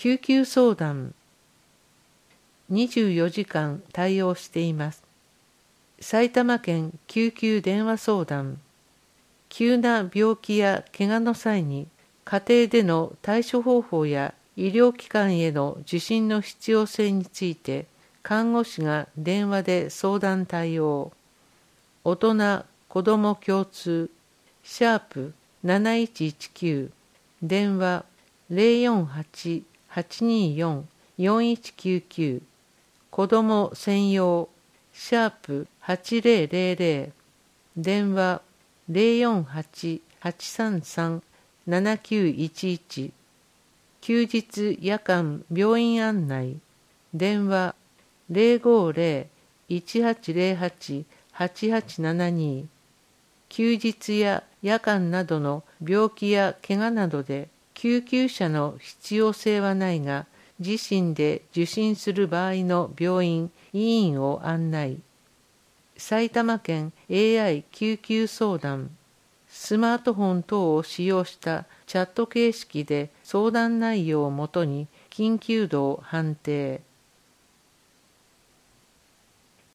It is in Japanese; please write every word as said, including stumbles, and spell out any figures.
救急相談。にじゅうよじかん対応しています。埼玉県救急電話相談。急な病気や怪我の際に家庭での対処方法や医療機関への受診の必要性について看護師が電話で相談対応。大人・子ども共通シャープなないちいちきゅう電話 ゼロよんはち はちにーよん よんいちきゅうきゅう子ども専用シャープはちゼロゼロゼロ電話 ゼロよんはち はちさんさん ななきゅういちいち休日夜間病院案内電話 ゼロごゼロ いちはちゼロはち はちはちななに休日や夜間などの病気や怪我などで救急車の必要性はないが自身で受診する場合の病院・医院を案内。埼玉県 エーアイ 救急相談。スマートフォン等を使用したチャット形式で相談内容をもとに緊急度を判定。